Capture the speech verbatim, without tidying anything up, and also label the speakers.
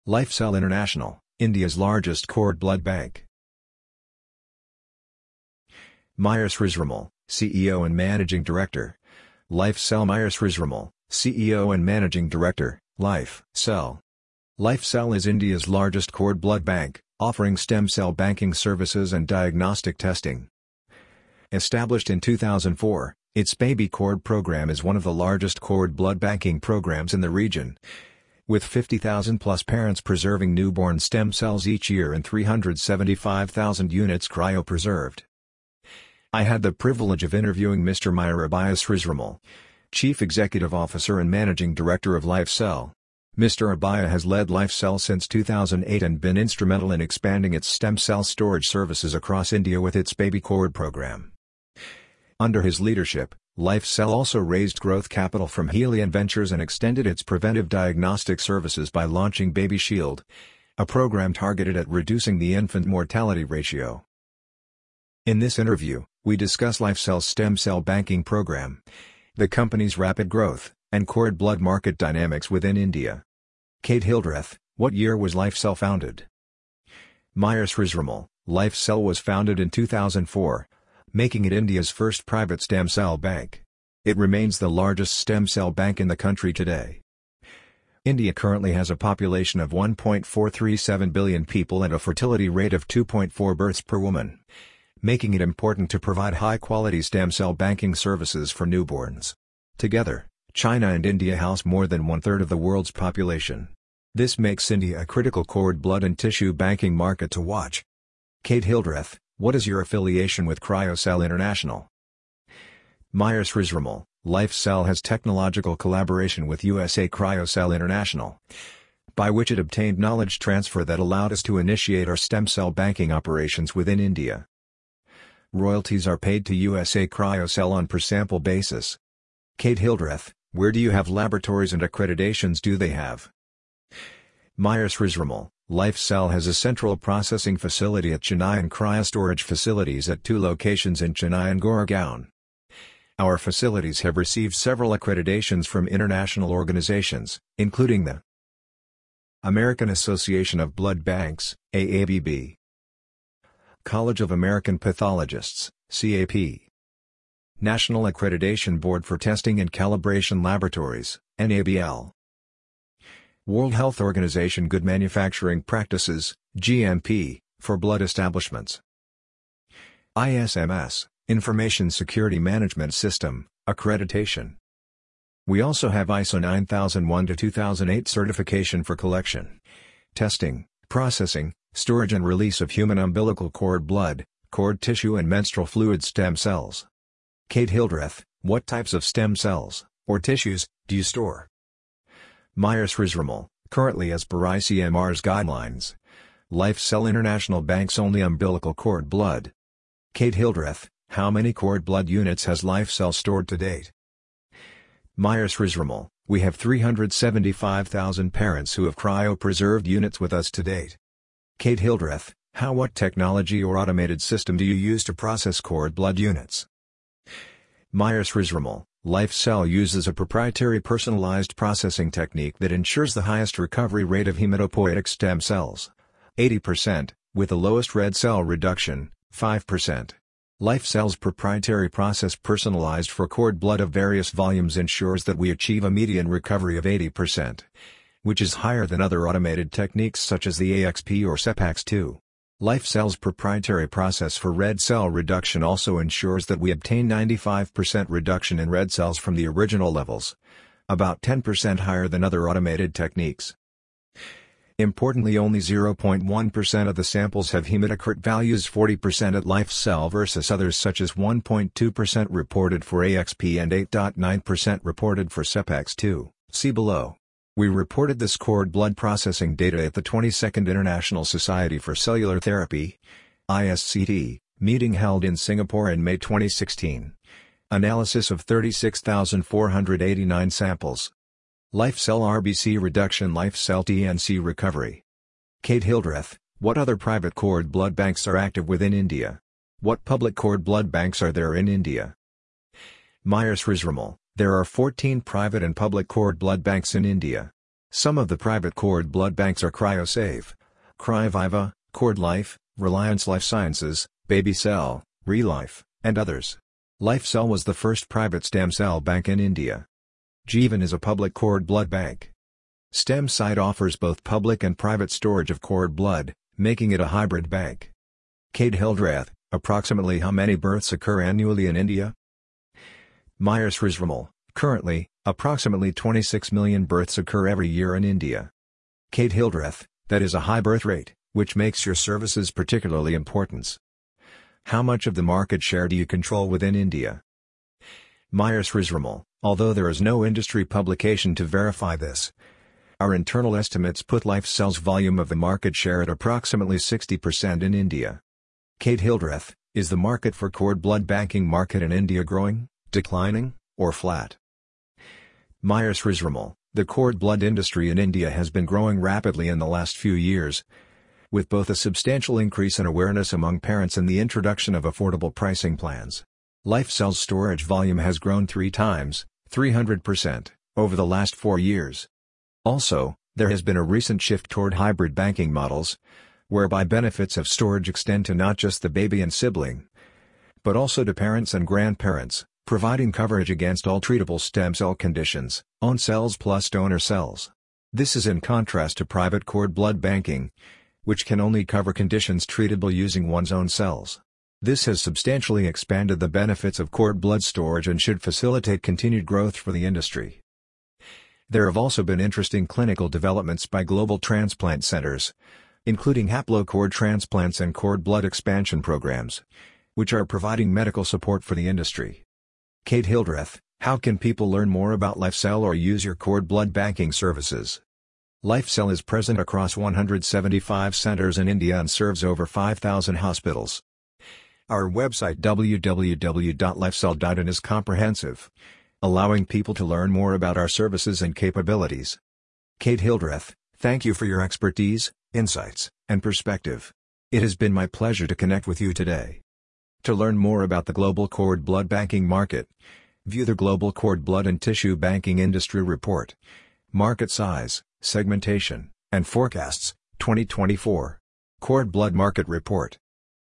Speaker 1: LifeCell International, India's largest cord blood bank. Myers Risramal, C E O and Managing Director. LifeCell. Myers Risramal, C E O and Managing Director, LifeCell. LifeCell is India's largest cord blood bank, offering stem cell banking services and diagnostic testing. Established in two thousand four, its Baby Cord program is one of the largest cord blood banking programs in the region, with fifty thousand plus parents preserving newborn stem cells each year and three hundred seventy-five thousand units cryopreserved. I had the privilege of interviewing Mister Myers Risramal, Chief Executive Officer and Managing Director of LifeCell. Mister Abaya has led LifeCell since two thousand eight and been instrumental in expanding its stem cell storage services across India with its Baby Cord program. Under his leadership, LifeCell also raised growth capital from Helion Ventures and extended its preventive diagnostic services by launching Baby Shield, a program targeted at reducing the infant mortality ratio. In this interview, we discuss LifeCell's stem cell banking program, the company's rapid growth, and cord blood market dynamics within India. Kate Hildreth, what year was LifeCell founded? Myers Risramal, LifeCell was founded in two thousand four, making it India's first private stem cell bank. It remains the largest stem cell bank in the country today. India currently has a population of one point four three seven billion people and a fertility rate of two point four births per woman, making it important to provide high-quality stem cell banking services for newborns. Together, China and India house more than one-third of the world's population. This makes India a critical cord blood and tissue banking market to watch. Kate Hildreth, what is your affiliation with CryoCell International? Myers Risramal, LifeCell has technological collaboration with U S A CryoCell International, by which it obtained knowledge transfer that allowed us to initiate our stem cell banking operations within India. Royalties are paid to U S A CryoCell on per-sample basis. Kate Hildreth, where do you have laboratories and accreditations do they have? Myers Risramal, LifeCell has a central processing facility at Chennai and cryostorage facilities at two locations in Chennai and Goregaon. Our facilities have received several accreditations from international organizations, including the American Association of Blood Banks, A A B B, College of American Pathologists, C A P, National Accreditation Board for Testing and Calibration Laboratories, N A B L, World Health Organization Good Manufacturing Practices, G M P, for blood establishments. I S M S, Information Security Management System, accreditation. We also have I S O nine thousand one to two thousand eight certification for collection, testing, processing, storage and release of human umbilical cord blood, cord tissue and menstrual fluid stem cells. Kate Hildreth, what types of stem cells, or tissues, do you store? Myers Risramal, currently as per I C M R's guidelines, LifeCell International banks only umbilical cord blood. Kate Hildreth, how many cord blood units has LifeCell stored to date? Myers Risramal, we have three hundred seventy-five thousand parents who have cryopreserved units with us to date. Kate Hildreth, how what technology or automated system do you use to process cord blood units? Myers Risramal, LifeCell uses a proprietary personalized processing technique that ensures the highest recovery rate of hematopoietic stem cells, eighty percent, with the lowest red cell reduction, five percent. LifeCell's proprietary process personalized for cord blood of various volumes ensures that we achieve a median recovery of eighty percent, which is higher than other automated techniques such as the A X P or SEPAX two. LifeCell's proprietary process for red cell reduction also ensures that we obtain ninety-five percent reduction in red cells from the original levels, about ten percent higher than other automated techniques. Importantly, only zero point one percent of the samples have hematocrit values, forty percent at LifeCell versus others such as one point two percent reported for A X P and eight point nine percent reported for SEPAX two, see below. We reported this cord blood processing data at the twenty-second International Society for Cellular Therapy I S C T meeting held in Singapore in May twenty sixteen. Analysis of thirty-six thousand four hundred eighty-nine samples. LifeCell R B C reduction, LifeCell T N C recovery. Kate Hildreth, what other private cord blood banks are active within India? What public cord blood banks are there in India? Myers Risramal, there are fourteen private and public cord blood banks in India. Some of the private cord blood banks are CryoSave, CryoViva, Cord Life, Reliance Life Sciences, BabyCell, ReLife, and others. LifeCell was the first private stem cell bank in India. Jeevan is a public cord blood bank. StemSite offers both public and private storage of cord blood, making it a hybrid bank. Kate Hildreth, approximately how many births occur annually in India? Myers Risramal, currently, approximately twenty-six million births occur every year in India. Kate Hildreth, that is a high birth rate, which makes your services particularly important. How much of the market share do you control within India? Myers Risramal, although there is no industry publication to verify this, our internal estimates put LifeCell's volume of the market share at approximately sixty percent in India. Kate Hildreth, is the market for cord blood banking market in India growing, declining, or flat? Myers Risramal, the cord blood industry in India has been growing rapidly in the last few years, with both a substantial increase in awareness among parents and the introduction of affordable pricing plans. LifeCell's storage volume has grown three times, three hundred percent, over the last four years. Also, there has been a recent shift toward hybrid banking models, whereby benefits of storage extend to not just the baby and sibling, but also to parents and grandparents, providing coverage against all treatable stem cell conditions, own cells plus donor cells. This is in contrast to private cord blood banking, which can only cover conditions treatable using one's own cells. This has substantially expanded the benefits of cord blood storage and should facilitate continued growth for the industry. There have also been interesting clinical developments by global transplant centers, including haplocord transplants and cord blood expansion programs, which are providing medical support for the industry. Kate Hildreth, how can people learn more about LifeCell or use your cord blood banking services? LifeCell is present across one hundred seventy-five centers in India and serves over five thousand hospitals. Our website w w w dot lifecell dot in is comprehensive, allowing people to learn more about our services and capabilities. Kate Hildreth, thank you for your expertise, insights, and perspective. It has been my pleasure to connect with you today. To learn more about the global cord blood banking market, view the Global Cord Blood and Tissue Banking Industry Report, Market Size, Segmentation, and Forecasts, twenty twenty-four. Cord Blood Market Report.